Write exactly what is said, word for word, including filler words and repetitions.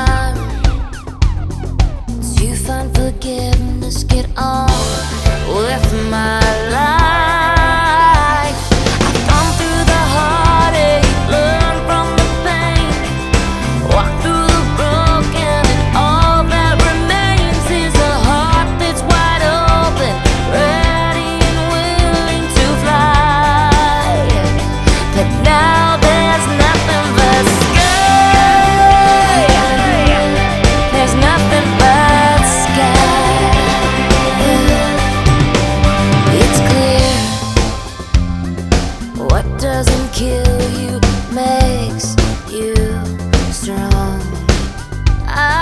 time to find forgiveness, get on with my life. I've gone through the heartache, learned from the pain, walked through the broken, and all that remains is a heart that's wide open, ready and willing to fly. But now there's nothing but sky. There's nothing but sky. It's clear, what doesn't kill you makes you strong. I